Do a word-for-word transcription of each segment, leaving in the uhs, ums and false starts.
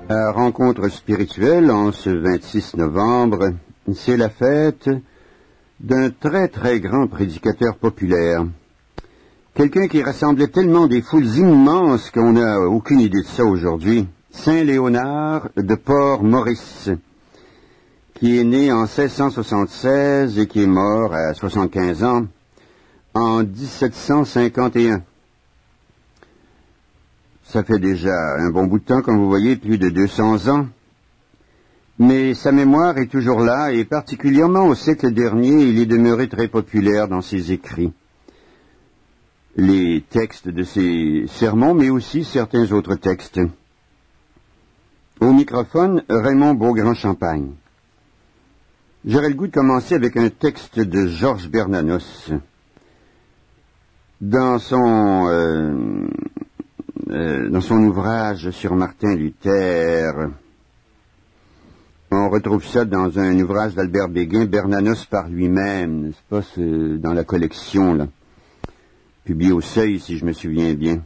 À Rencontre spirituelle, en ce vingt-six novembre, c'est la fête d'un très très grand prédicateur populaire. Quelqu'un qui rassemblait tellement des foules immenses qu'on n'a aucune idée de ça aujourd'hui. Saint Léonard de Port-Maurice, qui est né en seize cent soixante-seize et qui est mort à soixante-quinze ans en dix-sept cent cinquante et un. Ça fait déjà un bon bout de temps, comme vous voyez, plus de deux cents ans. Mais sa mémoire est toujours là, et particulièrement au siècle dernier, il est demeuré très populaire dans ses écrits. Les textes de ses sermons, mais aussi certains autres textes. Au microphone, Raymond Beaugrand-Champagne. J'aurais le goût de commencer avec un texte de Georges Bernanos. Dans son... Euh, Euh, dans son ouvrage sur Martin Luther, on retrouve ça dans un ouvrage d'Albert Béguin, Bernanos par lui-même, n'est-ce pas, c'est dans la collection, là, publié au Seuil, si je me souviens bien.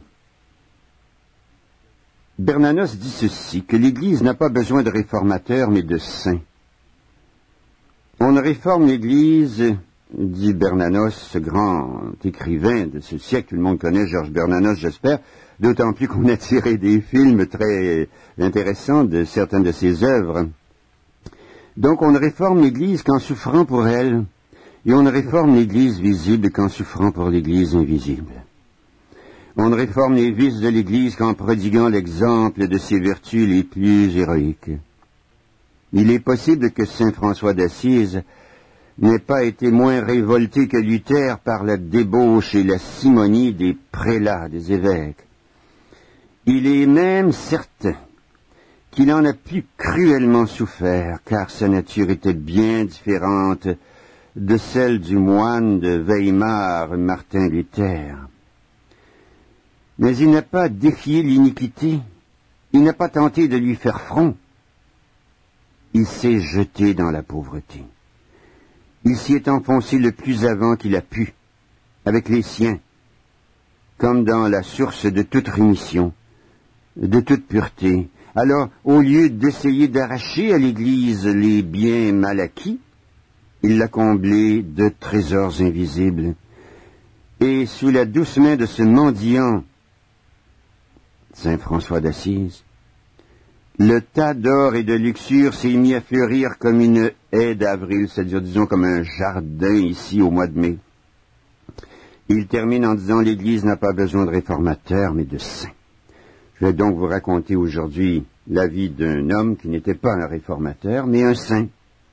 Bernanos dit ceci, que l'Église n'a pas besoin de réformateurs, mais de saints. On ne réforme l'Église, dit Bernanos, ce grand écrivain de ce siècle, tout le monde connaît Georges Bernanos, j'espère, d'autant plus qu'on a tiré des films très intéressants de certaines de ses œuvres. Donc on ne réforme l'Église qu'en souffrant pour elle, et on ne réforme l'Église visible qu'en souffrant pour l'Église invisible. On ne réforme les vices de l'Église qu'en prodiguant l'exemple de ses vertus les plus héroïques. Il est possible que saint François d'Assise n'ait pas été moins révolté que Luther par la débauche et la simonie des prélats, des évêques. Il est même certain qu'il en a plus cruellement souffert, car sa nature était bien différente de celle du moine de Weimar, Martin Luther. Mais il n'a pas défié l'iniquité, il n'a pas tenté de lui faire front. Il s'est jeté dans la pauvreté. Il s'y est enfoncé le plus avant qu'il a pu, avec les siens, comme dans la source de toute rémission, de toute pureté. Alors, au lieu d'essayer d'arracher à l'Église les biens mal acquis, il l'a comblé de trésors invisibles. Et sous la douce main de ce mendiant, saint François d'Assise, le tas d'or et de luxure s'est mis à fleurir comme une haie d'avril, c'est-à-dire, disons, comme un jardin ici au mois de mai. Il termine en disant « L'Église n'a pas besoin de réformateurs, mais de saints ». Je vais donc vous raconter aujourd'hui la vie d'un homme qui n'était pas un réformateur, mais un saint.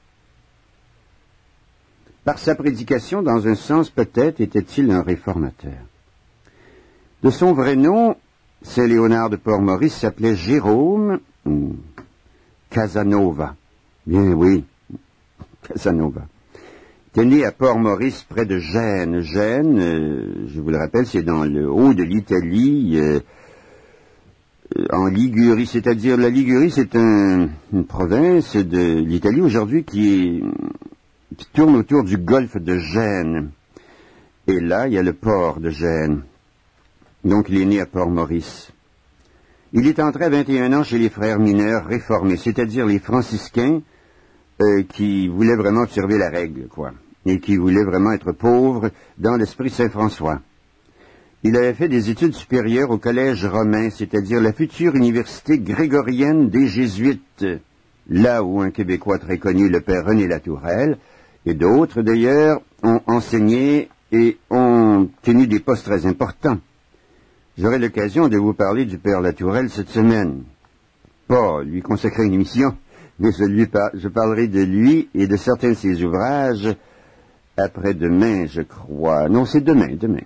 Par sa prédication, dans un sens peut-être, était-il un réformateur. De son vrai nom, saint Léonard de Port-Maurice s'appelait Jérôme ou Casanova. Bien oui, Casanova. Il était né à Port-Maurice, près de Gênes. Gênes, euh, je vous le rappelle, c'est dans le haut de l'Italie, euh, en Ligurie, c'est-à-dire la Ligurie, c'est un, une province de l'Italie aujourd'hui qui, est, qui tourne autour du golfe de Gênes. Et là, il y a le port de Gênes. Donc, il est né à Port-Maurice. Il est entré à vingt et un ans chez les frères mineurs réformés, c'est-à-dire les franciscains euh, qui voulaient vraiment observer la règle, quoi, et qui voulaient vraiment être pauvres dans l'esprit de saint François. Il avait fait des études supérieures au collège romain, c'est-à-dire la future université grégorienne des Jésuites, là où un Québécois très connu, le père René Latourelle, et d'autres d'ailleurs, ont enseigné et ont tenu des postes très importants. J'aurai l'occasion de vous parler du père Latourelle cette semaine. Pas lui consacrer une émission, mais je, lui par- je parlerai de lui et de certains de ses ouvrages après-demain, je crois. Non, c'est demain, demain.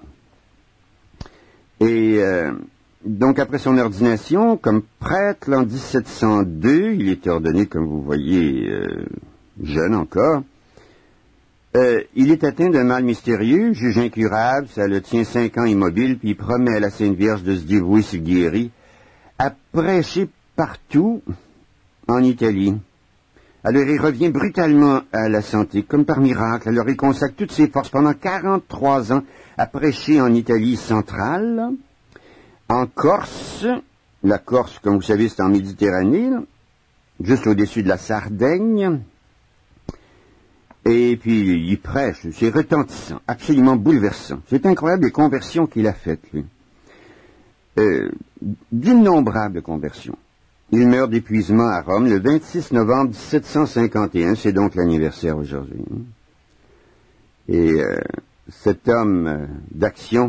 Et euh, donc après son ordination, comme prêtre en dix-sept cent deux, il était ordonné, comme vous voyez, euh, jeune encore, euh, il est atteint d'un mal mystérieux, juge incurable, ça le tient cinq ans immobile, puis il promet à la Sainte Vierge de se dévouer s'il guérit, à prêcher partout en Italie. Alors il revient brutalement à la santé, comme par miracle. Alors il consacre toutes ses forces pendant quarante-trois ans à prêcher en Italie centrale, en Corse, la Corse, comme vous savez, c'est en Méditerranée, juste au-dessus de la Sardaigne. Et puis, il prêche, c'est retentissant, absolument bouleversant. C'est incroyable les conversions qu'il a faites, lui. Euh, d'innombrables conversions. Il meurt d'épuisement à Rome le vingt-six novembre mille sept cent cinquante et un, c'est donc l'anniversaire aujourd'hui. Et euh, cet homme euh, d'action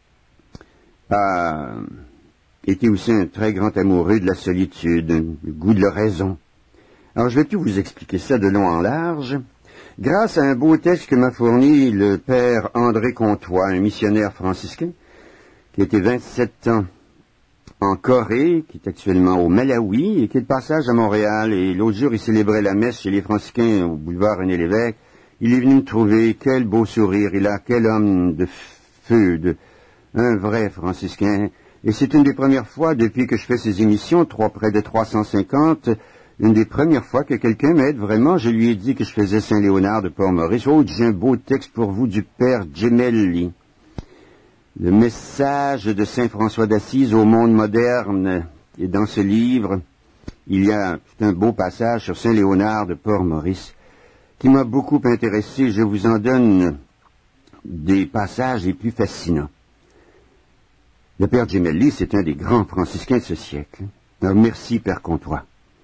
a été aussi un très grand amoureux de la solitude, du goût de l'oraison. Alors, je vais tout vous expliquer ça de long en large. Grâce à un beau texte que m'a fourni le père André Comtois, un missionnaire franciscain, qui a été vingt-sept ans en Corée, qui est actuellement au Malawi, et qui est de passage à Montréal, et l'autre jour, il célébrait la messe chez les franciscains au boulevard René-Lévesque. Il est venu me trouver, quel beau sourire il a, quel homme de feu, de, un vrai franciscain. Et c'est une des premières fois, depuis que je fais ces émissions, trois, près de trois cent cinquante, une des premières fois que quelqu'un m'aide vraiment. Je lui ai dit que je faisais Saint-Léonard de Port-Maurice. Oh, j'ai un beau texte pour vous du père Gemelli. Le message de saint François d'Assise au monde moderne. Et dans ce livre, il y a un beau passage sur Saint-Léonard de Port-Maurice qui m'a beaucoup intéressé. Je vous en donne des passages les plus fascinants. Le père Gemelli, c'est un des grands franciscains de ce siècle. Alors, merci, père Comtois.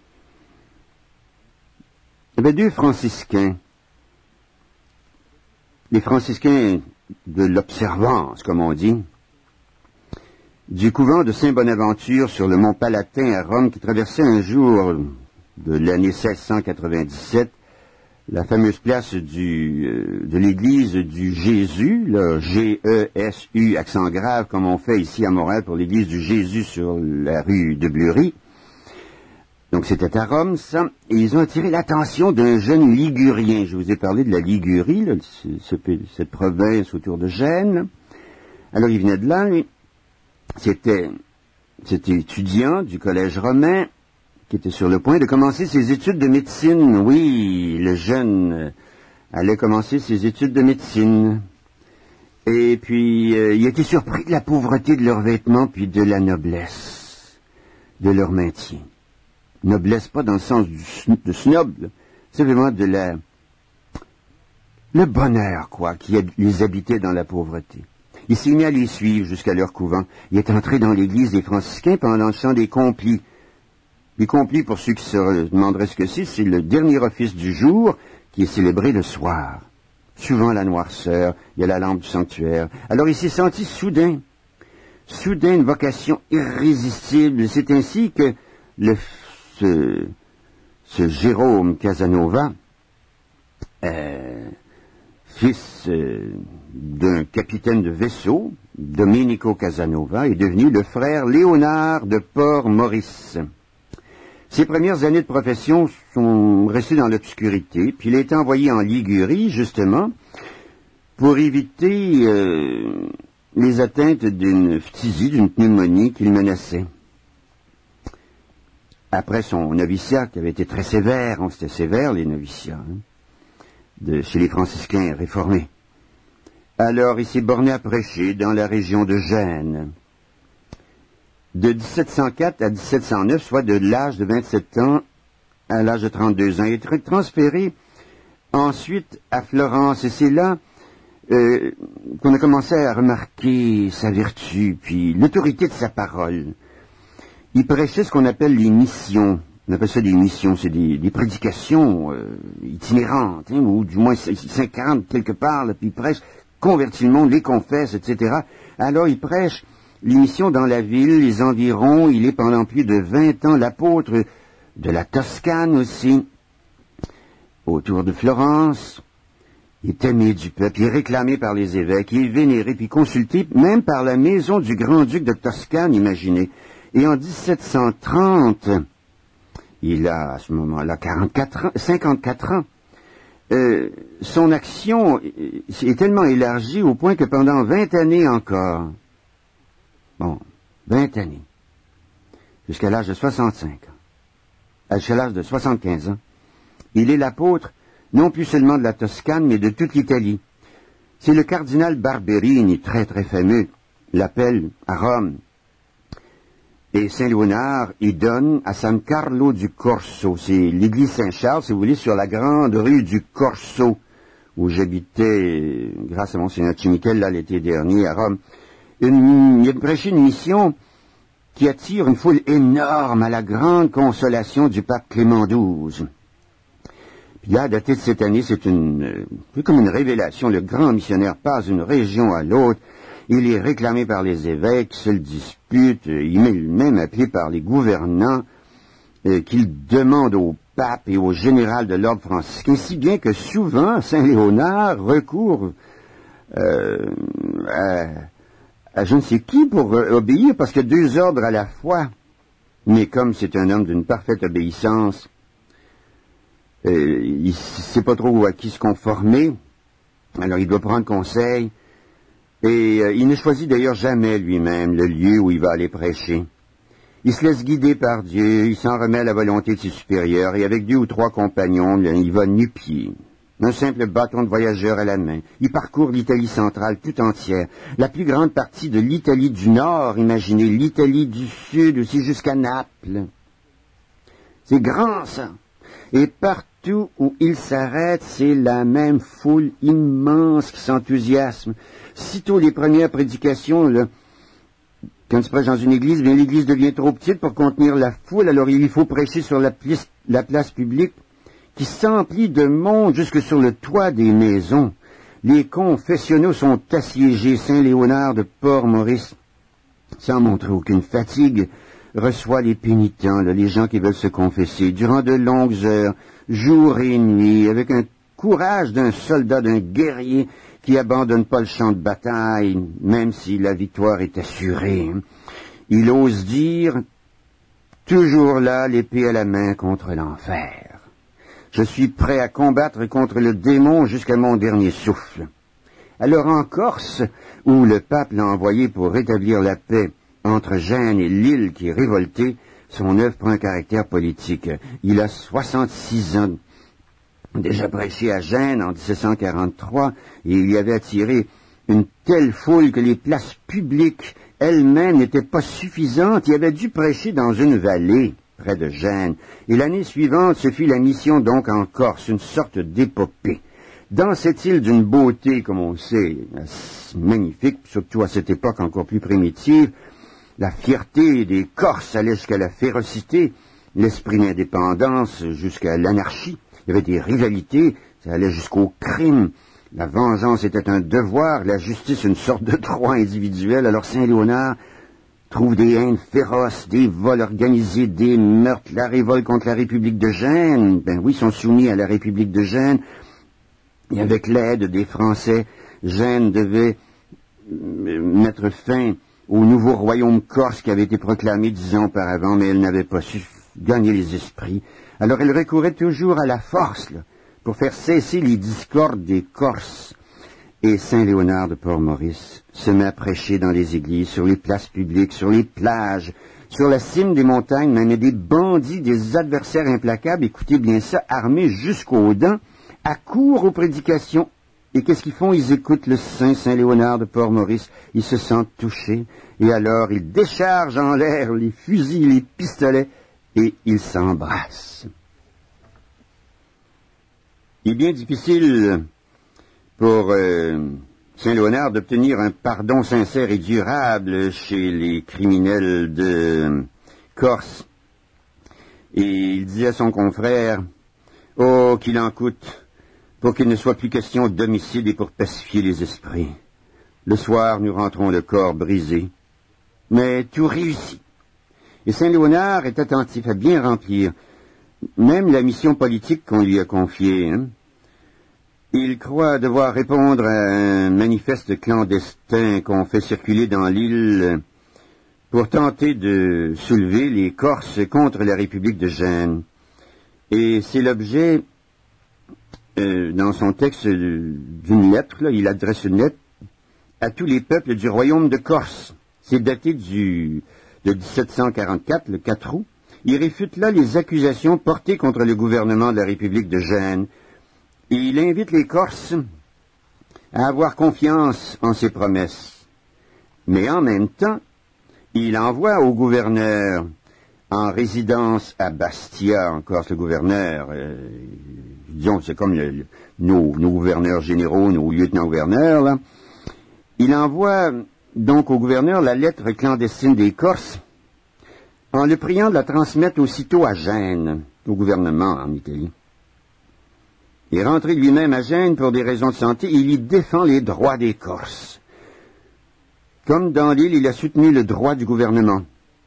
Il y avait deux franciscains, les franciscains de l'observance, comme on dit, du couvent de Saint-Bonaventure sur le mont Palatin à Rome, qui traversait un jour de l'année seize cent quatre-vingt-dix-sept la fameuse place du, euh, de l'église du Jésus, là, G E S U, accent grave, comme on fait ici à Montréal pour l'église du Jésus sur la rue de Bleury. Donc c'était à Rome, ça, et ils ont attiré l'attention d'un jeune ligurien. Je vous ai parlé de la Ligurie, là, ce, cette province autour de Gênes. Alors il venait de là, lui. C'était, c'était étudiant du collège romain, qui était sur le point de commencer ses études de médecine. Oui, le jeune allait commencer ses études de médecine. Et puis, euh, il était surpris de la pauvreté de leurs vêtements, puis de la noblesse de leur maintien. Noblesse, pas dans le sens du sn de snob, c'est vraiment de la... le bonheur, quoi, qui les habitait dans la pauvreté. Il s'est mis à les suivre jusqu'à leur couvent. Il est entré dans l'église des franciscains pendant le chant des complis. Les complis, pour ceux qui se demanderaient ce que c'est, c'est le dernier office du jour qui est célébré le soir. Souvent la noirceur, il y a la lampe du sanctuaire. Alors il s'est senti soudain, soudain une vocation irrésistible. C'est ainsi que le, ce, ce Jérôme Casanova, euh, fils euh, d'un capitaine de vaisseau, Domenico Casanova, est devenu le frère Léonard de Port-Maurice. Ses premières années de profession sont restées dans l'obscurité, puis il a été envoyé en Ligurie, justement, pour éviter euh, les atteintes d'une phtisie, d'une pneumonie qu'il menaçait. Après son noviciat, qui avait été très sévère, hein, c'était sévère les noviciats, hein, de, chez les franciscains réformés. Alors il s'est borné à prêcher dans la région de Gênes. De dix-sept cent quatre à dix-sept cent neuf, soit de l'âge de vingt-sept ans à l'âge de trente-deux ans. Il est transféré ensuite à Florence, et c'est là euh, qu'on a commencé à remarquer sa vertu, puis l'autorité de sa parole. Il prêchait ce qu'on appelle les missions. On appelle ça des missions, c'est des, des prédications euh, itinérantes, hein, ou du moins il s'incarne quelque part, là, puis il prêche, convertit le monde, les confesse, et cetera. Alors il prêche l'émission dans la ville, les environs. Il est pendant plus de vingt ans l'apôtre de la Toscane aussi, autour de Florence. Il est aimé du peuple, il est réclamé par les évêques, il est vénéré puis consulté même par la maison du grand-duc de Toscane, imaginez. Et en dix-sept cent trente, il a à ce moment-là quarante-quatre ans, cinquante-quatre ans. Euh, son action est tellement élargie au point que pendant vingt années encore, bon, vingt années, jusqu'à l'âge de soixante-cinq ans, jusqu'à l'âge de soixante-quinze ans, il est l'apôtre, non plus seulement de la Toscane, mais de toute l'Italie. C'est le cardinal Barberini, très très fameux, l'appelle à Rome. Et Saint-Léonard, il donne à San Carlo du Corso. C'est l'église Saint-Charles, si vous voulez, sur la grande rue du Corso, où j'habitais, grâce à Monseigneur Cimichel, là, l'été dernier, à Rome. Une, il a prêché une mission qui attire une foule énorme à la grande consolation du pape Clément douze. Puis là, daté de cette année, c'est une, c'est comme une révélation. Le grand missionnaire passe d'une région à l'autre. Il est réclamé par les évêques, se le dispute, il est même appelé par les gouvernants, euh, qu'il demande au pape et au général de l'ordre franciscain, si bien que souvent Saint-Léonard recourt euh, à, à je ne sais qui pour euh, obéir, parce que deux ordres à la fois. Mais comme c'est un homme d'une parfaite obéissance, euh, il ne sait pas trop à qui se conformer, alors il doit prendre conseil. Et euh, il ne choisit d'ailleurs jamais lui-même le lieu où il va aller prêcher. Il se laisse guider par Dieu, il s'en remet à la volonté de ses supérieurs, et avec deux ou trois compagnons, il va nu-pied, un simple bâton de voyageur à la main. Il parcourt l'Italie centrale tout entière, la plus grande partie de l'Italie du Nord, imaginez, l'Italie du Sud aussi jusqu'à Naples. C'est grand, ça. Et partout où il s'arrête, c'est la même foule immense qui s'enthousiasme. Sitôt les premières prédications, là, quand tu prêches dans une église, bien l'église devient trop petite pour contenir la foule, alors il faut prêcher sur la, pli- la place publique qui s'emplit de monde jusque sur le toit des maisons. Les confessionnaux sont assiégés. Saint-Léonard de Port-Maurice, sans montrer aucune fatigue, reçoit les pénitents, là, les gens qui veulent se confesser, durant de longues heures, jour et nuit, avec un courage d'un soldat, d'un guerrier, qui abandonne pas le champ de bataille, même si la victoire est assurée. Il ose dire, toujours là, l'épée à la main contre l'enfer. Je suis prêt à combattre contre le démon jusqu'à mon dernier souffle. Alors en Corse, où le pape l'a envoyé pour rétablir la paix entre Gênes et l'île qui est révoltée, son œuvre prend un caractère politique. Il a soixante-six ans. Déjà prêché à Gênes en dix-sept cent quarante-trois, et il y avait attiré une telle foule que les places publiques elles-mêmes n'étaient pas suffisantes. Il avait dû prêcher dans une vallée près de Gênes. Et l'année suivante, ce fut la mission donc en Corse, une sorte d'épopée. Dans cette île d'une beauté, comme on sait, magnifique, surtout à cette époque encore plus primitive, la fierté des Corses allait jusqu'à la férocité, l'esprit d'indépendance jusqu'à l'anarchie. Il y avait des rivalités, ça allait jusqu'au crime. La vengeance était un devoir, la justice une sorte de droit individuel. Alors Saint-Léonard trouve des haines féroces, des vols organisés, des meurtres, la révolte contre la République de Gênes. Ben oui, ils sont soumis à la République de Gênes. Et avec l'aide des Français, Gênes devait mettre fin au nouveau royaume corse qui avait été proclamé dix ans auparavant, mais elle n'avait pas su gagner les esprits. Alors elle recourait toujours à la force là, pour faire cesser les discordes des Corses. Et Saint-Léonard de Port-Maurice se met à prêcher dans les églises, sur les places publiques, sur les plages, sur la cime des montagnes, même des bandits, des adversaires implacables, écoutez bien ça, armés jusqu'aux dents, accourent aux prédications. Et qu'est-ce qu'ils font? Ils écoutent le saint Saint-Léonard de Port-Maurice, ils se sentent touchés, et alors ils déchargent en l'air les fusils, les pistolets, et ils s'embrassent. Il est bien difficile pour euh, Saint-Léonard d'obtenir un pardon sincère et durable chez les criminels de Corse. Et il disait à son confrère, « Oh, qu'il en coûte, pour qu'il ne soit plus question d'homicide et pour pacifier les esprits. Le soir, nous rentrons le corps brisé, mais tout réussit. » Et Saint-Léonard est attentif à bien remplir même la mission politique qu'on lui a confiée. Hein. Il croit devoir répondre à un manifeste clandestin qu'on fait circuler dans l'île pour tenter de soulever les Corses contre la République de Gênes. Et c'est l'objet, euh, dans son texte, d'une lettre, là, il adresse une lettre à tous les peuples du royaume de Corse. C'est daté du, de dix-sept cent quarante-quatre, le quatre août. Il réfute là les accusations portées contre le gouvernement de la République de Gênes. Et il invite les Corses à avoir confiance en ses promesses. Mais en même temps, il envoie au gouverneur en résidence à Bastia, en Corse, le gouverneur, euh, disons, c'est comme le, le, nos, nos gouverneurs généraux, nos lieutenants-gouverneurs, là. Il envoie donc au gouverneur la lettre clandestine des Corses, en le priant de la transmettre aussitôt à Gênes, au gouvernement en Italie. Il est rentré lui-même à Gênes pour des raisons de santé, il y défend les droits des Corses. Comme dans l'île, il a soutenu le droit du gouvernement.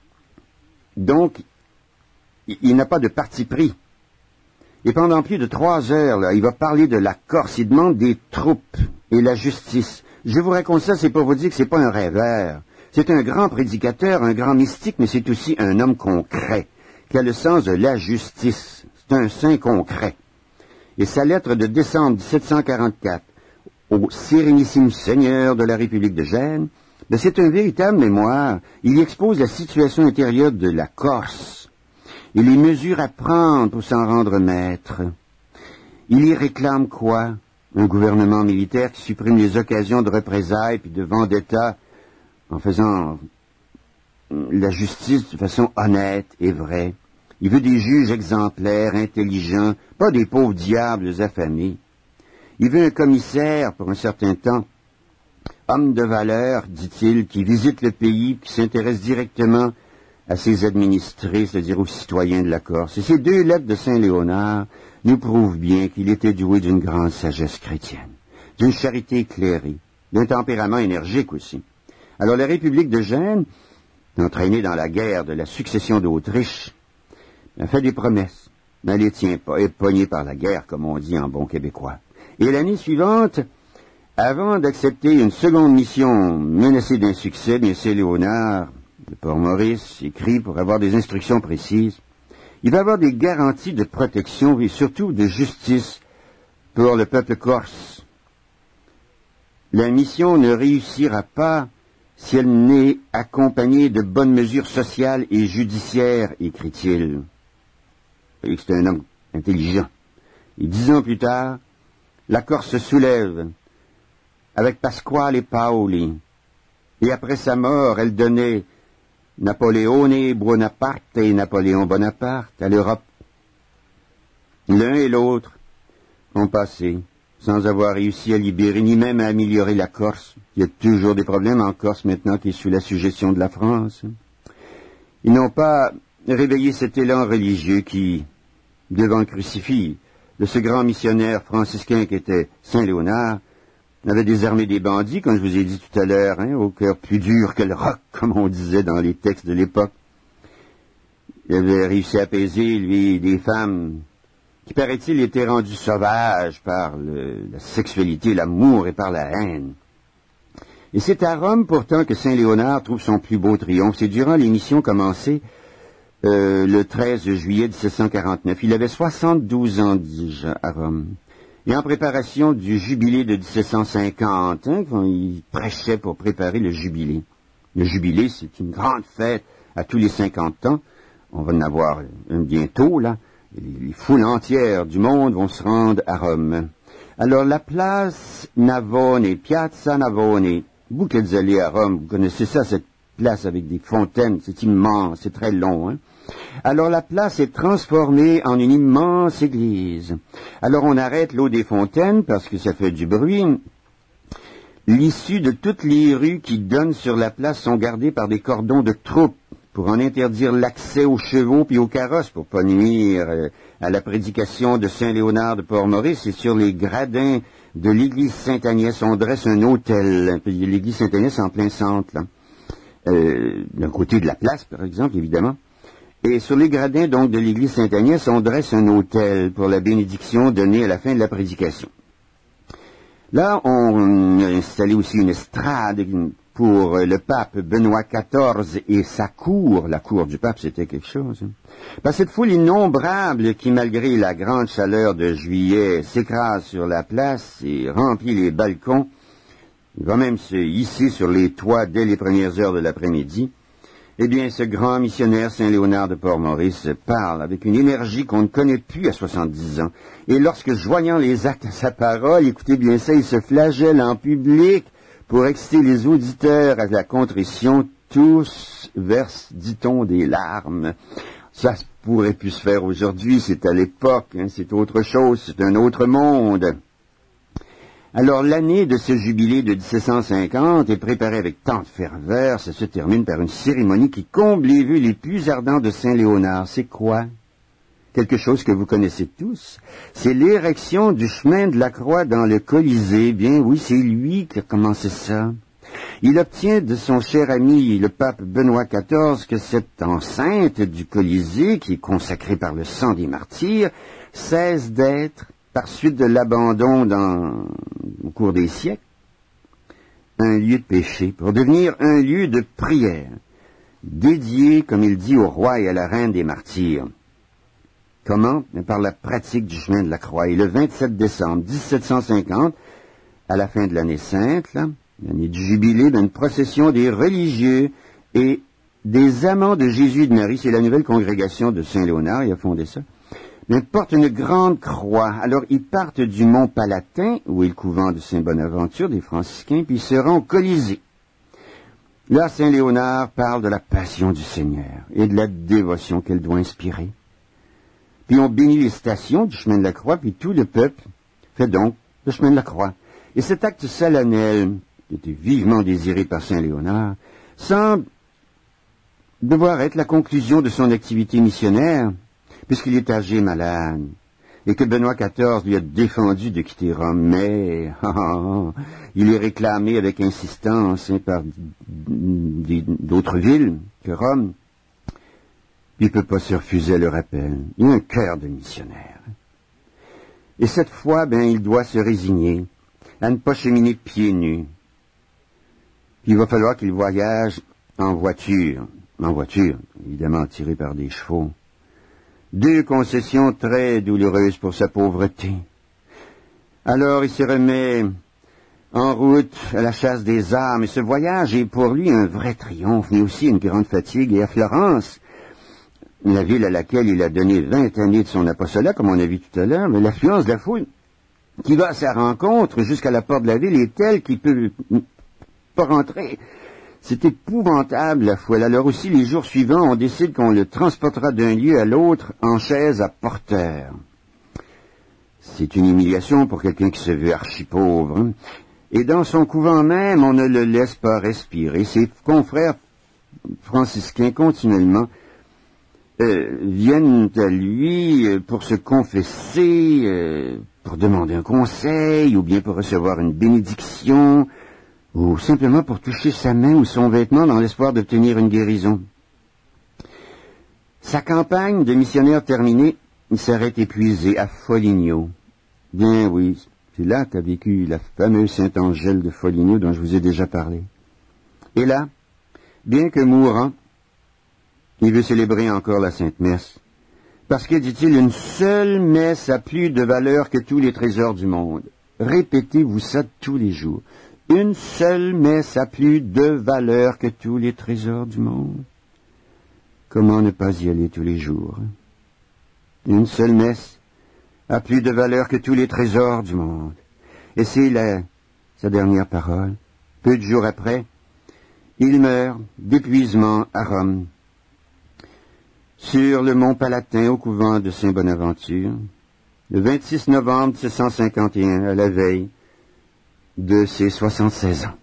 Donc, il n'a pas de parti pris. Et pendant plus de trois heures, là, il va parler de la Corse, il demande des troupes et la justice. Je vous raconte ça, c'est pour vous dire que c'est pas un rêveur. C'est un grand prédicateur, un grand mystique, mais c'est aussi un homme concret, qui a le sens de la justice. C'est un saint concret. Et sa lettre de décembre dix-sept cent quarante-quatre au Sérénissime Seigneur de la République de Gênes, ben c'est un véritable mémoire. Il y expose la situation intérieure de la Corse et les mesures à prendre pour s'en rendre maître. Il y réclame quoi? Un gouvernement militaire qui supprime les occasions de représailles puis de vendetta en faisant la justice de façon honnête et vraie. Il veut des juges exemplaires, intelligents, pas des pauvres diables affamés. Il veut un commissaire pour un certain temps, homme de valeur, dit-il, qui visite le pays, qui s'intéresse directement à ses administrés, c'est-à-dire aux citoyens de la Corse. Et ces deux lettres de Saint Léonard nous prouvent bien qu'il était doué d'une grande sagesse chrétienne, d'une charité éclairée, d'un tempérament énergique aussi. Alors la République de Gênes, entraînée dans la guerre de la succession d'Autriche, a fait des promesses, mais elle les tient pas, est pognée par la guerre, comme on dit en bon québécois. Et l'année suivante, avant d'accepter une seconde mission menacée d'un succès, bien Saint Léonard, de Port-Maurice, écrit pour avoir des instructions précises. Il va avoir des garanties de protection et surtout de justice pour le peuple corse. La mission ne réussira pas si elle n'est accompagnée de bonnes mesures sociales et judiciaires, écrit-il. C'est un homme intelligent. Et dix ans plus tard, la Corse se soulève avec Pasquale Paoli. Et après sa mort, elle donnait Napoléon Bonaparte et Napoléon Bonaparte à l'Europe. L'un et l'autre ont passé sans avoir réussi à libérer ni même à améliorer la Corse. Il y a toujours des problèmes en Corse maintenant qui est sous la suggestion de la France. Ils n'ont pas réveillé cet élan religieux qui, devant le crucifix de ce grand missionnaire franciscain qui était Saint Léonard, avait désarmé des bandits, comme je vous ai dit tout à l'heure, hein, au cœur plus dur que le roc, comme on disait dans les textes de l'époque. Il avait réussi à apaiser, lui, des femmes qui, paraît-il, étaient rendues sauvages par le, la sexualité, l'amour et par la haine. Et c'est à Rome, pourtant, que Saint Léonard trouve son plus beau triomphe. C'est durant les missions commencées euh, le treize juillet dix-sept cent quarante-neuf. Il avait soixante-douze ans déjà à Rome. Et en préparation du jubilé de dix-sept cent cinquante, hein, quand il prêchait pour préparer le jubilé. Le jubilé, c'est une grande fête à tous les cinquante ans. On va en avoir un bientôt, là. Les, les foules entières du monde vont se rendre à Rome. Alors, la place Navone, Piazza Navone, vous qui êtes allés à Rome, vous connaissez ça, cette place avec des fontaines, c'est immense, c'est très long, hein. Alors la place est transformée en une immense église. Alors on arrête l'eau des fontaines parce que ça fait du bruit. L'issue de toutes les rues qui donnent sur la place sont gardées par des cordons de troupes pour en interdire l'accès aux chevaux puis aux carrosses pour pas nuire à la prédication de Saint Léonard de Port-Maurice. Et sur les gradins de l'église Sainte-Agnès, on dresse un autel. L'église Sainte-Agnès en plein centre, là. Euh, d'un côté de la place, par exemple, évidemment. Et sur les gradins, donc, de l'église Sainte-Agnès, on dresse un autel pour la bénédiction donnée à la fin de la prédication. Là, on a installé aussi une estrade pour le pape Benoît quatorze et sa cour. La cour du pape, c'était quelque chose. Hein. Parce que cette foule innombrable qui, malgré la grande chaleur de juillet, s'écrase sur la place et remplit les balcons, il va même se hisser sur les toits dès les premières heures de l'après-midi. Eh bien, ce grand missionnaire Saint Léonard de Port-Maurice parle avec une énergie qu'on ne connaît plus à soixante-dix ans. Et lorsque, joignant les actes à sa parole, écoutez bien ça, il se flagelle en public pour exciter les auditeurs à la contrition tous versent, dit-on, des larmes. Ça pourrait plus se faire aujourd'hui, c'est à l'époque, hein, c'est autre chose, c'est un autre monde. Alors l'année de ce jubilé de dix-sept cent cinquante est préparée avec tant de ferveur, ça se termine par une cérémonie qui comble les vœux les plus ardents de Saint Léonard. C'est quoi? Quelque chose que vous connaissez tous. C'est l'érection du chemin de la croix dans le Colisée. Bien oui, c'est lui qui a commencé ça. Il obtient de son cher ami, le pape Benoît quatorze, que cette enceinte du Colisée, qui est consacrée par le sang des martyrs, cesse d'être, par suite de l'abandon dans, au cours des siècles, un lieu de péché, pour devenir un lieu de prière, dédié, comme il dit, au roi et à la reine des martyrs. Comment? Par la pratique du chemin de la croix. Et le vingt-sept décembre dix-sept cent cinquante, à la fin de l'année sainte, là, l'année du jubilé, d'une procession des religieux et des amants de Jésus et de Marie, c'est la nouvelle congrégation de Saint-Léonard, il a fondé ça, mais porte une grande croix. Alors ils partent du mont Palatin, où est le couvent de Saint-Bonaventure, des franciscains, puis ils se rendent au Colisée. Là, Saint-Léonard parle de la passion du Seigneur et de la dévotion qu'elle doit inspirer. Puis on bénit les stations du chemin de la croix, puis tout le peuple fait donc le chemin de la croix. Et cet acte solennel, qui était vivement désiré par Saint Léonard, semble devoir être la conclusion de son activité missionnaire, puisqu'il est âgé malade, et que Benoît quatorze lui a défendu de quitter Rome, mais ah, ah, il est réclamé avec insistance hein, par d'autres villes que Rome. Il ne peut pas se refuser à le rappel. Il a un cœur de missionnaire. Et cette fois, ben, il doit se résigner à ne pas cheminer pieds nus. Puis il va falloir qu'il voyage en voiture. En voiture, évidemment tiré par des chevaux. Deux concessions très douloureuses pour sa pauvreté. Alors il se remet en route à la chasse des âmes. Et ce voyage est pour lui un vrai triomphe, mais aussi une grande fatigue. Et à Florence, la ville à laquelle il a donné vingt années de son apostolat, comme on a vu tout à l'heure, mais l'affluence de la foule qui va à sa rencontre jusqu'à la porte de la ville est telle qu'il peut pas rentrer. C'est épouvantable, la foule. Alors aussi, les jours suivants, on décide qu'on le transportera d'un lieu à l'autre en chaise à porteur. C'est une humiliation pour quelqu'un qui se veut archi-pauvre. Hein? Et dans son couvent même, on ne le laisse pas respirer. Ses confrères franciscains, continuellement, euh, viennent à lui pour se confesser, euh, pour demander un conseil, ou bien pour recevoir une bénédiction, ou simplement pour toucher sa main ou son vêtement dans l'espoir d'obtenir une guérison. Sa campagne de missionnaire terminée, il s'arrête épuisé à Foligno. Bien oui, c'est là qu'a vécu la fameuse Sainte Angèle de Foligno dont je vous ai déjà parlé. Et là, bien que mourant, il veut célébrer encore la Sainte Messe. Parce que, dit-il, une seule messe a plus de valeur que tous les trésors du monde. Répétez-vous ça tous les jours. Une seule messe a plus de valeur que tous les trésors du monde. Comment ne pas y aller tous les jours? Une seule messe a plus de valeur que tous les trésors du monde. Et c'est la, sa dernière parole. Peu de jours après, il meurt d'épuisement à Rome, sur le mont Palatin au couvent de Saint-Bonaventure, le vingt-six novembre mille sept cent cinquante et un, à la veille de ses soixante-seize ans.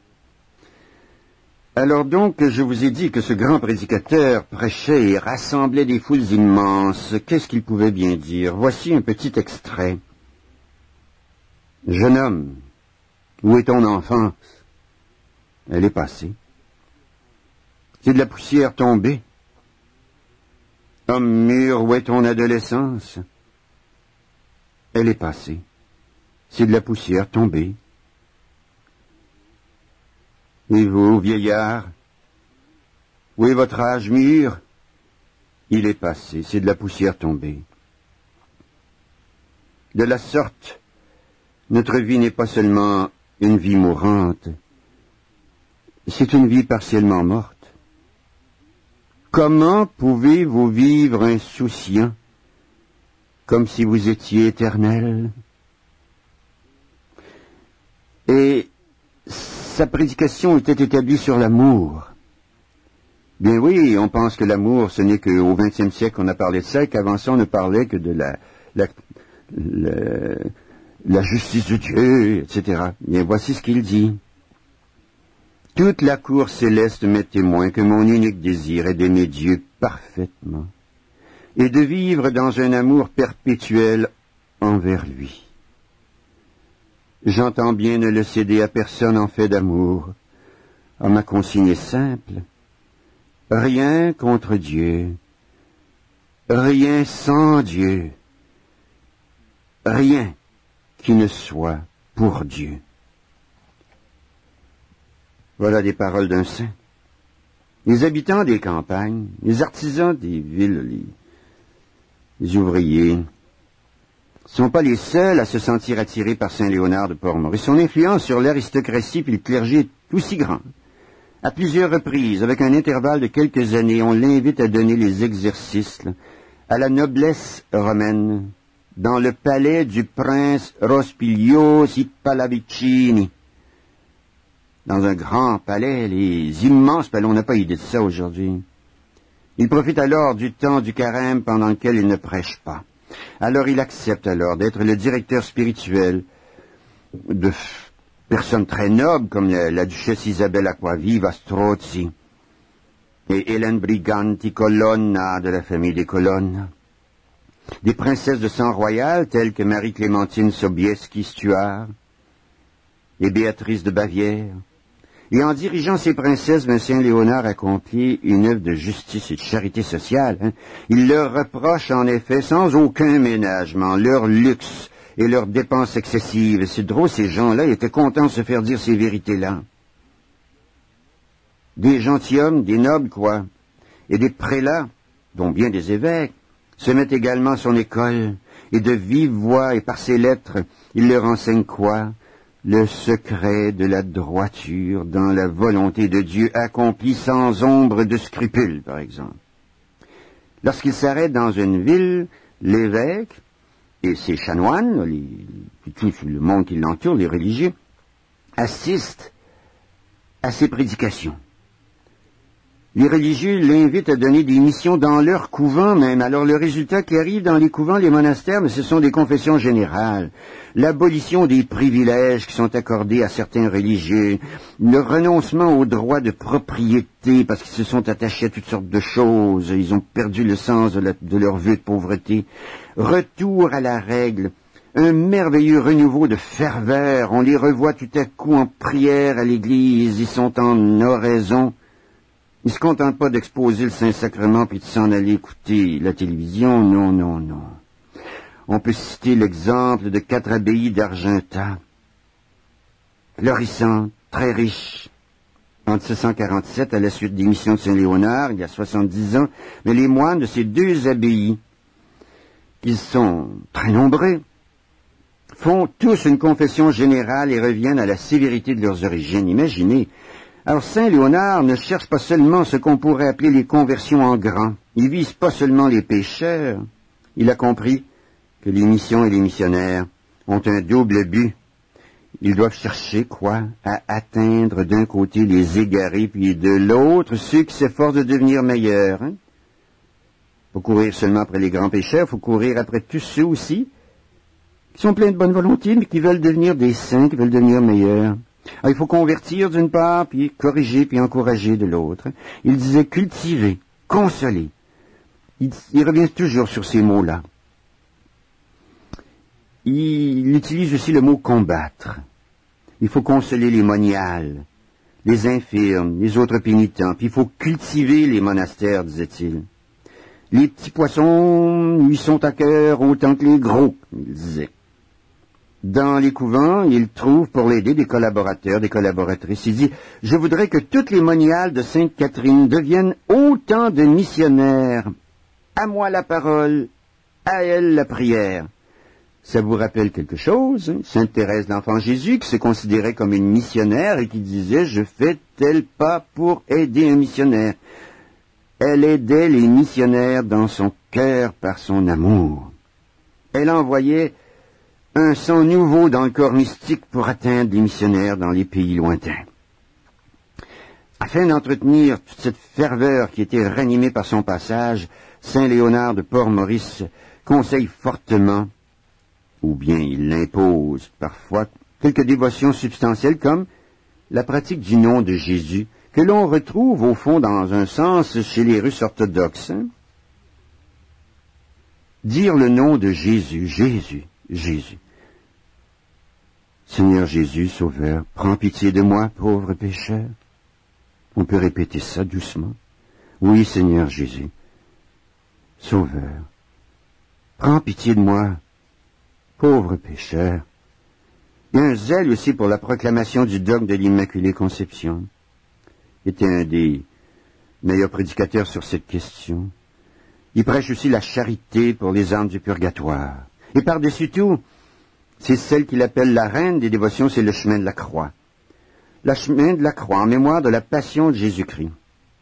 Alors donc, je vous ai dit que ce grand prédicateur prêchait et rassemblait des foules immenses. Qu'est-ce qu'il pouvait bien dire? Voici un petit extrait. « Jeune homme, où est ton enfance? Elle est passée. C'est de la poussière tombée. Homme mûr, où est ton adolescence? Elle est passée. C'est de la poussière tombée. Et vous, vieillard, où est votre âge mûr? Il est passé, c'est de la poussière tombée. De la sorte, notre vie n'est pas seulement une vie mourante, c'est une vie partiellement morte. Comment pouvez-vous vivre insouciant, comme si vous étiez éternel? Et sa prédication était établie sur l'amour. Bien oui, on pense que l'amour, ce n'est qu'au vingtième siècle qu'on a parlé de ça, et qu'avant ça, on ne parlait que de la, la, la, la justice de Dieu, et cetera. Bien, voici ce qu'il dit. Toute la cour céleste m'est témoin que mon unique désir est d'aimer Dieu parfaitement et de vivre dans un amour perpétuel envers lui. J'entends bien ne le céder à personne en fait d'amour. À ma consigne est simple. Rien contre Dieu, rien sans Dieu, rien qui ne soit pour Dieu. Voilà des paroles d'un saint. Les habitants des campagnes, les artisans des villes, les, les ouvriers, ne sont pas les seuls à se sentir attirés par saint Léonard de Port-Maurice. Son influence sur l'aristocratie puis le clergé est aussi grande. À plusieurs reprises, avec un intervalle de quelques années, on l'invite à donner les exercices là, à la noblesse romaine dans le palais du prince Rospigliosi Pallavicini. Dans un grand palais, les immenses palais, on n'a pas idée de ça aujourd'hui. Il profite alors du temps du carême pendant lequel il ne prêche pas. Alors il accepte alors d'être le directeur spirituel de personnes très nobles comme la, la duchesse Isabelle Acquaviva Strozzi et Hélène Briganti Colonna de la famille des Colonnes. Des princesses de sang royal telles que Marie-Clémentine Sobieski-Stuart et Béatrice de Bavière. Et en dirigeant ces princesses, M. Saint Léonard accomplit une œuvre de justice et de charité sociale. Hein. Il leur reproche en effet, sans aucun ménagement, leur luxe et leurs dépenses excessives. C'est drôle, ces gens-là étaient contents de se faire dire ces vérités-là. Des gentilshommes, des nobles, quoi, et des prélats, dont bien des évêques, se mettent également à son école, et de vive voix et par ses lettres, il leur enseigne quoi? Le secret de la droiture dans la volonté de Dieu accomplie sans ombre de scrupule, par exemple. Lorsqu'il s'arrête dans une ville, l'évêque et ses chanoines, les, tout le monde qui l'entoure, les religieux, assistent à ses prédications. Les religieux l'invitent à donner des missions dans leur couvent même. Alors le résultat qui arrive dans les couvents, les monastères, mais ce sont des confessions générales. L'abolition des privilèges qui sont accordés à certains religieux, le renoncement aux droits de propriété parce qu'ils se sont attachés à toutes sortes de choses, ils ont perdu le sens de, la, de leur vœu de pauvreté. Retour à la règle, un merveilleux renouveau de ferveur, on les revoit tout à coup en prière à l'église, ils sont en oraison. Ils ne se contentent pas d'exposer le Saint-Sacrement puis de s'en aller écouter la télévision. Non, non, non. On peut citer l'exemple de quatre abbayes d'Argentat, florissantes, très riches. En mille sept cent quarante-sept, à la suite des missions de Saint-Léonard, il y a soixante-dix ans, mais les moines de ces deux abbayes, qui sont très nombreux, font tous une confession générale et reviennent à la sévérité de leurs origines. Imaginez. Alors Saint Léonard ne cherche pas seulement ce qu'on pourrait appeler les conversions en grand. Il vise pas seulement les pécheurs. Il a compris que les missions et les missionnaires ont un double but. Ils doivent chercher, quoi, à atteindre d'un côté les égarés, puis de l'autre ceux qui s'efforcent de devenir meilleurs. Hein? Faut courir seulement après les grands pécheurs, faut courir après tous ceux aussi qui sont pleins de bonne volonté, mais qui veulent devenir des saints, qui veulent devenir meilleurs. Alors, il faut convertir d'une part, puis corriger, puis encourager de l'autre. Il disait cultiver, consoler. Il, il revient toujours sur ces mots-là. Il utilise aussi le mot combattre. Il faut consoler les moniales, les infirmes, les autres pénitents, puis il faut cultiver les monastères, disait-il. Les petits poissons lui sont à cœur autant que les gros, il disait. Dans les couvents, il trouve pour l'aider des collaborateurs, des collaboratrices. Il dit, je voudrais que toutes les moniales de Sainte Catherine deviennent autant de missionnaires. À moi la parole, à elle la prière. Ça vous rappelle quelque chose, hein? Sainte Thérèse l'Enfant Jésus, qui se considérait comme une missionnaire et qui disait, je fais tel pas pour aider un missionnaire. Elle aidait les missionnaires dans son cœur par son amour. Elle envoyait un sang nouveau dans le corps mystique pour atteindre les missionnaires dans les pays lointains. Afin d'entretenir toute cette ferveur qui était ranimée par son passage, saint Léonard de Port-Maurice conseille fortement, ou bien il l'impose parfois, quelques dévotions substantielles comme la pratique du nom de Jésus, que l'on retrouve au fond dans un sens chez les Russes orthodoxes. Hein? Dire le nom de Jésus, Jésus, Jésus. Seigneur Jésus, Sauveur, prends pitié de moi, pauvre pécheur. On peut répéter ça doucement. Oui, Seigneur Jésus, Sauveur, prends pitié de moi, pauvre pécheur. Il y a un zèle aussi pour la proclamation du dogme de l'Immaculée Conception. Il était un des meilleurs prédicateurs sur cette question. Il prêche aussi la charité pour les âmes du purgatoire. Et par-dessus tout, c'est celle qu'il appelle la reine des dévotions, c'est le chemin de la croix. Le chemin de la croix, en mémoire de la passion de Jésus-Christ.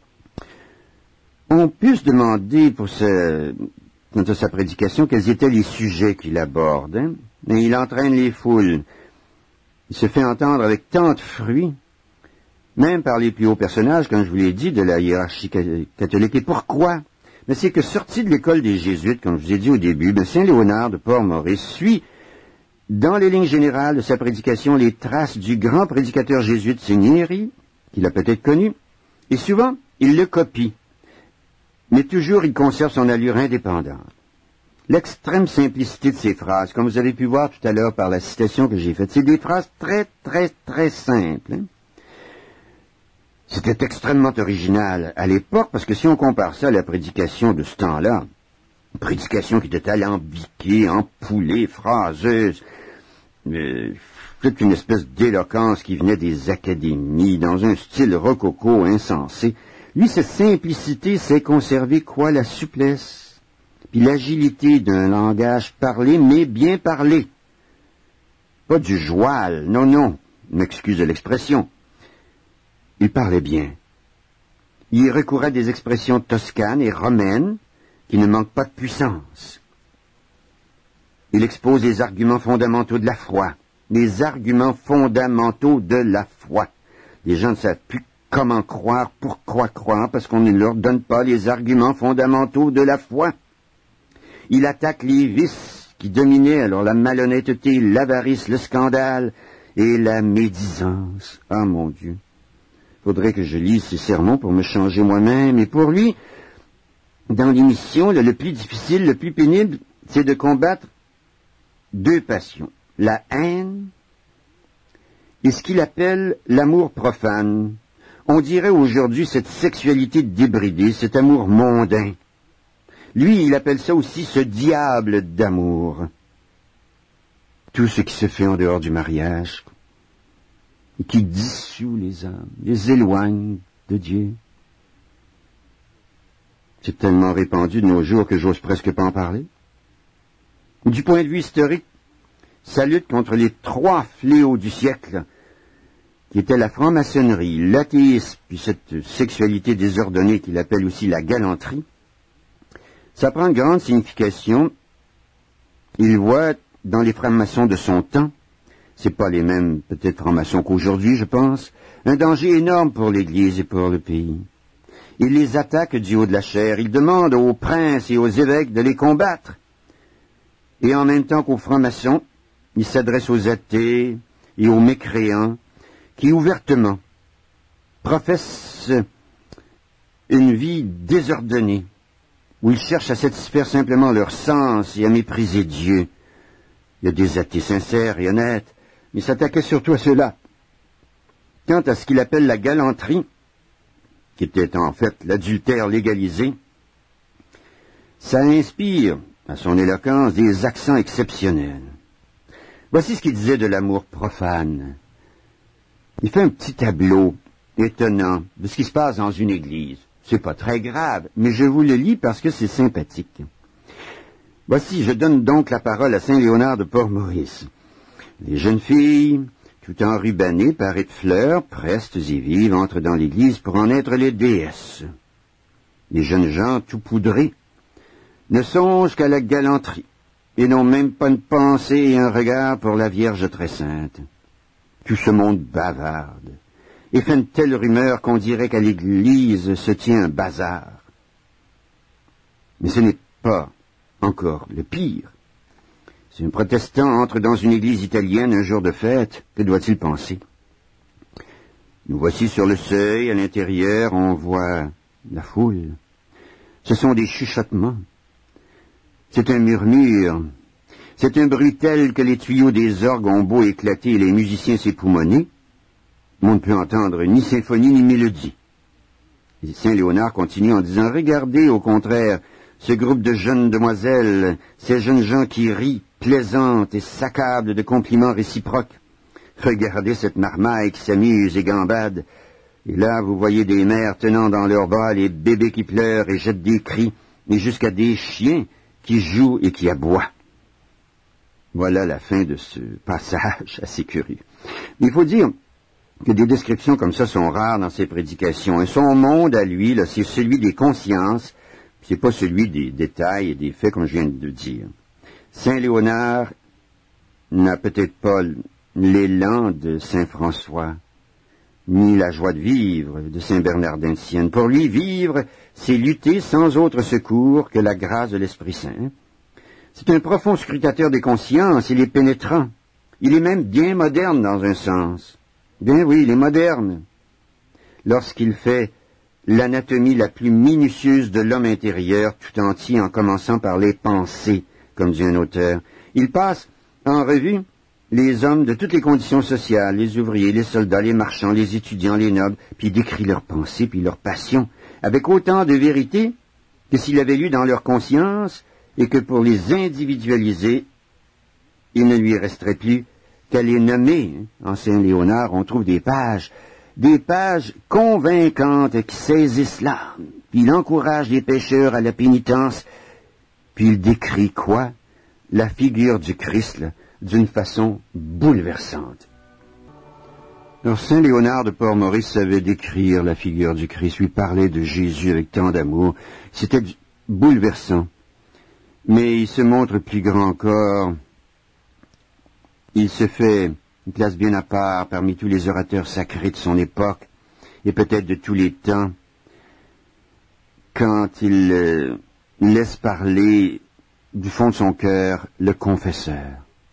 On peut se demander pour ce, quant à sa prédication, quels étaient les sujets qu'il aborde. Hein? Et il entraîne les foules. Il se fait entendre avec tant de fruit, même par les plus hauts personnages, comme je vous l'ai dit, de la hiérarchie catholique. Et pourquoi? Mais c'est que sorti de l'école des Jésuites, comme je vous ai dit au début, ben saint Léonard de Port-Maurice suit, dans les lignes générales de sa prédication, les traces du grand prédicateur jésuite Cinieri, qu'il a peut-être connu, et souvent, il le copie. Mais toujours, il conserve son allure indépendante. L'extrême simplicité de ses phrases, comme vous avez pu voir tout à l'heure par la citation que j'ai faite, c'est des phrases très, très, très simples. Hein? C'était extrêmement original à l'époque, parce que si on compare ça à la prédication de ce temps-là, une prédication qui était alambiquée, empoulée, phraseuse, euh, toute une espèce d'éloquence qui venait des académies, dans un style rococo insensé. Lui, cette simplicité s'est conservée quoi? La souplesse, puis l'agilité d'un langage parlé, mais bien parlé. Pas du joual, non, non, m'excuse de l'expression. Il parlait bien. Il recourait à des expressions toscanes et romaines qui ne manquent pas de puissance. Il expose les arguments fondamentaux de la foi. Les arguments fondamentaux de la foi. Les gens ne savent plus comment croire, pourquoi croire, parce qu'on ne leur donne pas les arguments fondamentaux de la foi. Il attaque les vices qui dominaient alors la malhonnêteté, l'avarice, le scandale et la médisance. Ah, mon Dieu! Faudrait que je lise ces sermons pour me changer moi-même. Et pour lui, dans l'émission, le plus difficile, le plus pénible, c'est de combattre deux passions. La haine et ce qu'il appelle l'amour profane. On dirait aujourd'hui cette sexualité débridée, cet amour mondain. Lui, il appelle ça aussi ce diable d'amour. Tout ce qui se fait en dehors du mariage et qui dissout les âmes, les éloigne de Dieu. C'est tellement répandu de nos jours que j'ose presque pas en parler. Du point de vue historique, sa lutte contre les trois fléaux du siècle, qui étaient la franc-maçonnerie, l'athéisme, puis cette sexualité désordonnée qu'il appelle aussi la galanterie, ça prend une grande signification. Il voit dans les francs-maçons de son temps, c'est pas les mêmes peut-être francs-maçons qu'aujourd'hui, je pense, un danger énorme pour l'Église et pour le pays. Il les attaque du haut de la chair, il demande aux princes et aux évêques de les combattre. Et en même temps qu'aux francs-maçons, il s'adresse aux athées et aux mécréants qui ouvertement professent une vie désordonnée, où ils cherchent à satisfaire simplement leur sens et à mépriser Dieu. Il y a des athées sincères et honnêtes, mais il s'attaquait surtout à ceux-là. Quant à ce qu'il appelle la galanterie, qui était en fait l'adultère légalisé, ça inspire à son éloquence des accents exceptionnels. Voici ce qu'il disait de l'amour profane. Il fait un petit tableau étonnant de ce qui se passe dans une église. C'est pas très grave, mais je vous le lis parce que c'est sympathique. Voici, je donne donc la parole à saint Léonard de Port-Maurice. Les jeunes filles, tout enrubannées, parées de fleurs, prestes et vives, entrent dans l'église pour en être les déesses. Les jeunes gens, tout poudrés, ne songent qu'à la galanterie, et n'ont même pas une pensée et un regard pour la Vierge très sainte. Tout ce monde bavarde, et fait une telle rumeur qu'on dirait qu'à l'église se tient un bazar. Mais ce n'est pas encore le pire. Si un protestant entre dans une église italienne un jour de fête, que doit-il penser? Nous voici sur le seuil, à l'intérieur, on voit la foule. Ce sont des chuchotements. C'est un murmure. C'est un bruit tel que les tuyaux des orgues ont beau éclater et les musiciens s'époumoner, on ne peut entendre ni symphonie ni mélodie. Et Saint Léonard continue en disant « Regardez, au contraire, ce groupe de jeunes demoiselles, ces jeunes gens qui rient, plaisantent et s'accablent de compliments réciproques. Regardez cette marmaille qui s'amuse et gambade. Et là, vous voyez des mères tenant dans leurs bras les bébés qui pleurent et jettent des cris, et jusqu'à des chiens qui jouent et qui aboient. » Voilà la fin de ce passage assez curieux. Il faut dire que des descriptions comme ça sont rares dans ses prédications. Et son monde à lui, là, c'est celui des consciences, c'est pas celui des détails et des faits comme je viens de dire. Saint Léonard n'a peut-être pas l'élan de Saint François, ni la joie de vivre de Saint Bernardin de Sienne. Pour lui, vivre, c'est lutter sans autre secours que la grâce de l'Esprit Saint. C'est un profond scrutateur des consciences, il est pénétrant. Il est même bien moderne dans un sens. Bien oui, il est moderne. Lorsqu'il fait l'anatomie la plus minutieuse de l'homme intérieur, tout entier, en commençant par les pensées, comme dit un auteur, il passe en revue les hommes de toutes les conditions sociales, les ouvriers, les soldats, les marchands, les étudiants, les nobles, puis il décrit leurs pensées, puis leurs passions, avec autant de vérité que s'il avait lu dans leur conscience, et que pour les individualiser, il ne lui resterait plus qu'à les nommer. En Saint Léonard, on trouve des pages, des pages convaincantes qui saisissent l'âme. Puis il encourage les pécheurs à la pénitence, puis il décrit quoi? La figure du Christ, là, d'une façon bouleversante. Alors Saint Léonard de Port-Maurice savait décrire la figure du Christ, lui parlait de Jésus avec tant d'amour. C'était bouleversant. Mais il se montre plus grand encore. Il se fait une place bien à part parmi tous les orateurs sacrés de son époque, et peut-être de tous les temps, quand il euh, laisse parler du fond de son cœur le confesseur.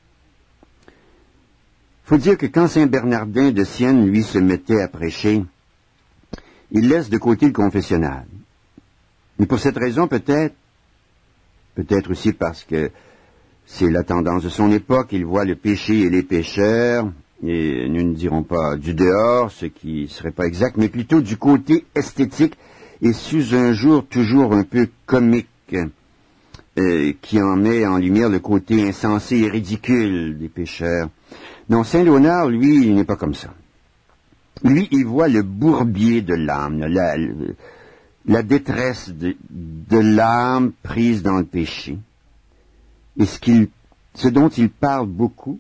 Il faut dire que quand Saint Bernardin de Sienne, lui, se mettait à prêcher, il laisse de côté le confessionnal. Mais pour cette raison, peut-être, peut-être aussi parce que c'est la tendance de son époque, il voit le péché et les pécheurs, et nous ne dirons pas du dehors, ce qui serait pas exact, mais plutôt du côté esthétique, et sous un jour toujours un peu comique, euh, qui en met en lumière le côté insensé et ridicule des pécheurs. Non, Saint Léonard, lui, il n'est pas comme ça. Lui, il voit le bourbier de l'âme, la, la détresse de, de l'âme prise dans le péché. Et ce, qu'il, ce dont il parle beaucoup,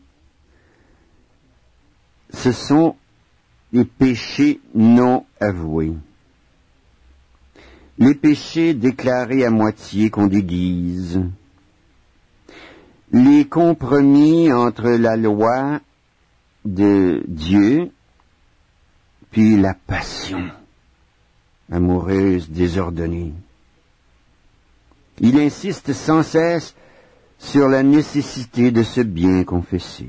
ce sont les péchés non avoués. Les péchés déclarés à moitié qu'on déguise. Les compromis entre la loi de Dieu puis la passion amoureuse désordonnée. Il insiste sans cesse sur la nécessité de se bien confesser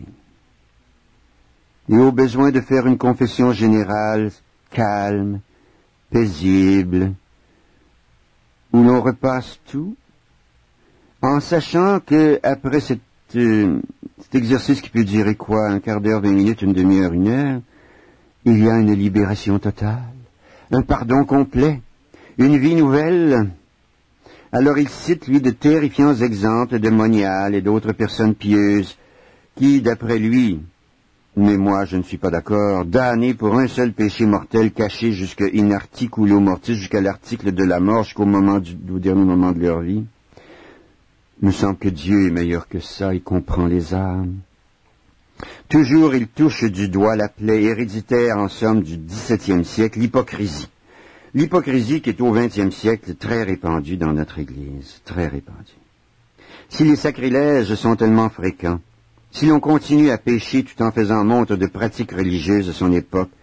et au besoin de faire une confession générale, calme, paisible, où l'on repasse tout, en sachant que après cette, euh, cet exercice qui peut durer quoi, un quart d'heure, vingt minutes, une demi-heure, une heure, il y a une libération totale, un pardon complet, une vie nouvelle. Alors il cite, lui, de terrifiants exemples de Monial et d'autres personnes pieuses qui, d'après lui, mais moi je ne suis pas d'accord, damnés pour un seul péché mortel caché jusqu'à in articulo mortis, jusqu'à l'article de la mort, jusqu'au moment du, au dernier moment de leur vie. Il me semble que Dieu est meilleur que ça, il comprend les âmes. Toujours il touche du doigt la plaie héréditaire, en somme, du dix-septième siècle, l'hypocrisie. L'hypocrisie qui est au vingtième siècle très répandue dans notre Église, très répandue. Si les sacrilèges sont tellement fréquents, si l'on continue à pécher tout en faisant montre de pratiques religieuses de son époque,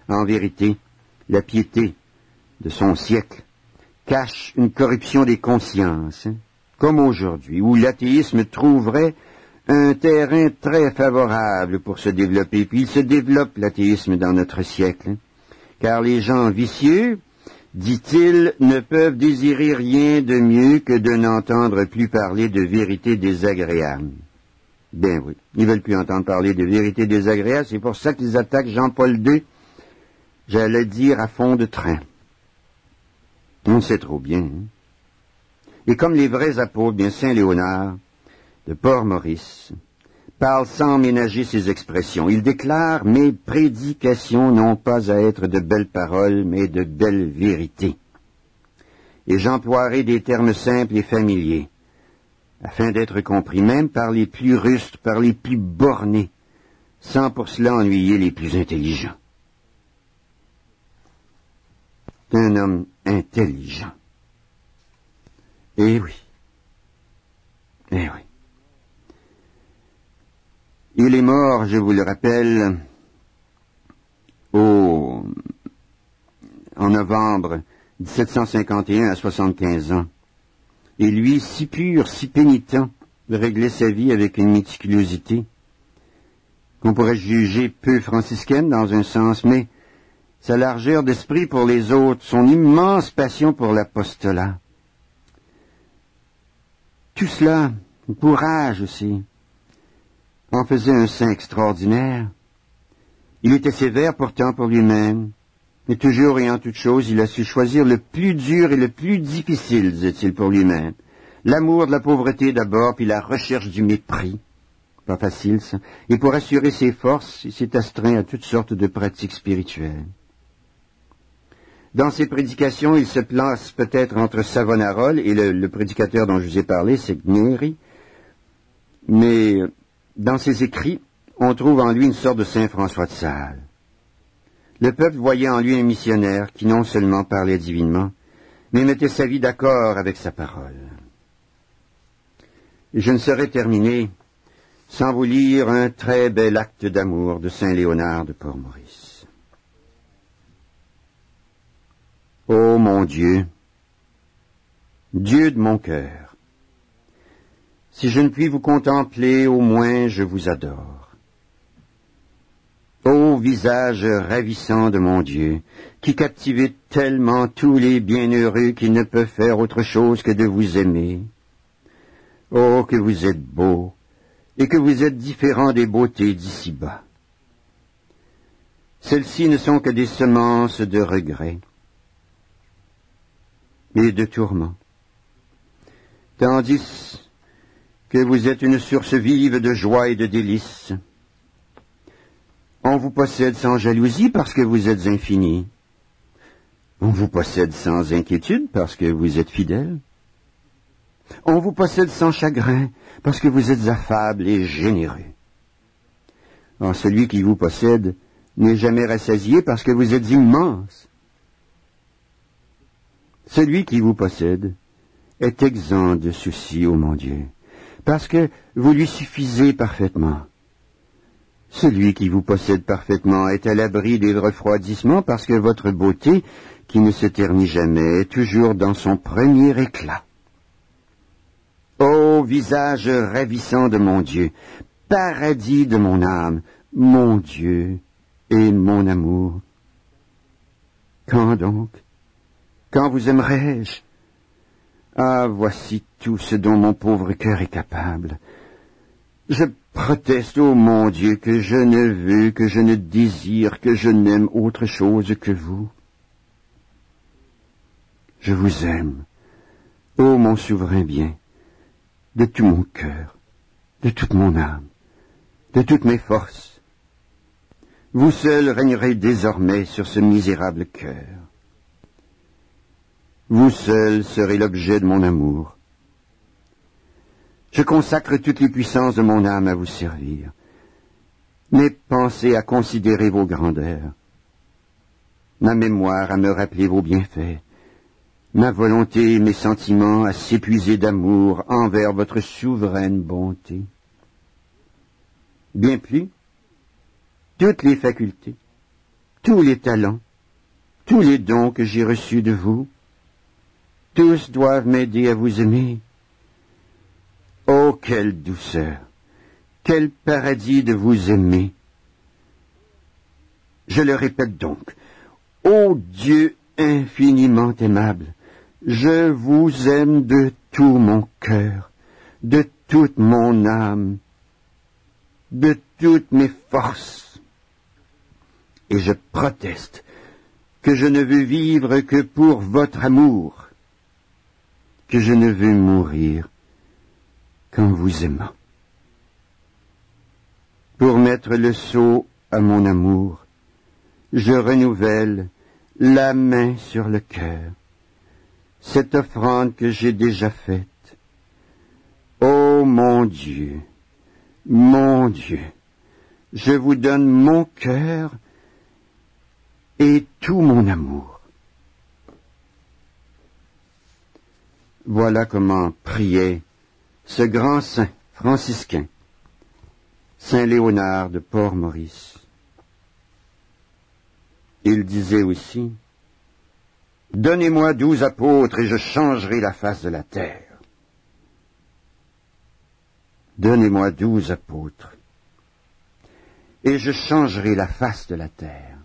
En vérité, la piété de son siècle cache une corruption des consciences, hein, comme aujourd'hui, où l'athéisme trouverait un terrain très favorable pour se développer. Puis il se développe, l'athéisme, dans notre siècle, hein, car les gens vicieux, dit-il, ne peuvent désirer rien de mieux que de n'entendre plus parler de vérités désagréables. Ben oui, ils veulent plus entendre parler de vérités désagréables, c'est pour ça qu'ils attaquent Jean-Paul deux, j'allais dire à fond de train. On sait trop bien. Hein? Et comme les vrais apôtres, bien Saint Léonard, de Port-Maurice, parle sans ménager ses expressions. Il déclare « Mes prédications n'ont pas à être de belles paroles, mais de belles vérités. » Et j'emploierai des termes simples et familiers, afin d'être compris même par les plus rustres, par les plus bornés, sans pour cela ennuyer les plus intelligents. C'est un homme intelligent. Eh oui. Eh oui. Il est mort, je vous le rappelle, au, en novembre dix-sept cent cinquante et un à soixante-quinze ans. Et lui, si pur, si pénitent, réglait sa vie avec une méticulosité qu'on pourrait juger peu franciscaine dans un sens, mais sa largeur d'esprit pour les autres, son immense passion pour l'apostolat. Tout cela, le courage aussi, en faisait un saint extraordinaire. Il était sévère pourtant pour lui-même, mais toujours et en toute chose, il a su choisir le plus dur et le plus difficile, disait-il, pour lui-même. L'amour de la pauvreté d'abord, puis la recherche du mépris. Pas facile, ça. Et pour assurer ses forces, il s'est astreint à toutes sortes de pratiques spirituelles. Dans ses prédications, il se place peut-être entre Savonarola et le, le prédicateur dont je vous ai parlé, c'est Gneri. Mais dans ses écrits, on trouve en lui une sorte de Saint François de Sales. Le peuple voyait en lui un missionnaire qui non seulement parlait divinement, mais mettait sa vie d'accord avec sa parole. Et je ne saurais terminer sans vous lire un très bel acte d'amour de Saint Léonard de Port-Maurice. Ô mon Dieu, Dieu de mon cœur, si je ne puis vous contempler, au moins je vous adore. Ô visage ravissant de mon Dieu, qui captivez tellement tous les bienheureux qui ne peuvent faire autre chose que de vous aimer. Oh, que vous êtes beau, et que vous êtes différent des beautés d'ici-bas. Celles-ci ne sont que des semences de regrets et de tourments, tandis que vous êtes une source vive de joie et de délices. On vous possède sans jalousie parce que vous êtes infini. On vous possède sans inquiétude parce que vous êtes fidèle. On vous possède sans chagrin parce que vous êtes affable et généreux. Or, celui qui vous possède n'est jamais rassasié parce que vous êtes immense. Celui qui vous possède est exempt de soucis, ô mon Dieu, parce que vous lui suffisez parfaitement. Celui qui vous possède parfaitement est à l'abri des refroidissements parce que votre beauté, qui ne se ternit jamais, est toujours dans son premier éclat. Ô visage ravissant de mon Dieu, paradis de mon âme, mon Dieu et mon amour. Quand donc? Quand vous aimerai-je? Ah, voici tout ce dont mon pauvre cœur est capable. Je proteste, ô mon Dieu, que je ne veux, que je ne désire, que je n'aime autre chose que vous. Je vous aime, ô mon souverain bien, de tout mon cœur, de toute mon âme, de toutes mes forces. Vous seul régnerez désormais sur ce misérable cœur. Vous seul serez l'objet de mon amour. Je consacre toutes les puissances de mon âme à vous servir. Mes pensées à considérer vos grandeurs, ma mémoire à me rappeler vos bienfaits, ma volonté et mes sentiments à s'épuiser d'amour envers votre souveraine bonté. Bien plus, toutes les facultés, tous les talents, tous les dons que j'ai reçus de vous, tous doivent m'aider à vous aimer. Oh, quelle douceur, quel paradis de vous aimer. Je le répète donc, ô Dieu infiniment aimable, je vous aime de tout mon cœur, de toute mon âme, de toutes mes forces. Et je proteste que je ne veux vivre que pour votre amour, que je ne veux mourir qu'en vous aimant. Pour mettre le sceau à mon amour, je renouvelle la main sur le cœur, cette offrande que j'ai déjà faite. Ô mon Dieu, mon Dieu, je vous donne mon cœur et tout mon amour. Voilà comment priait ce grand saint franciscain, Saint Léonard de Port-Maurice. Il disait aussi, « Donnez-moi douze apôtres et je changerai la face de la terre. » Donnez-moi douze apôtres et je changerai la face de la terre.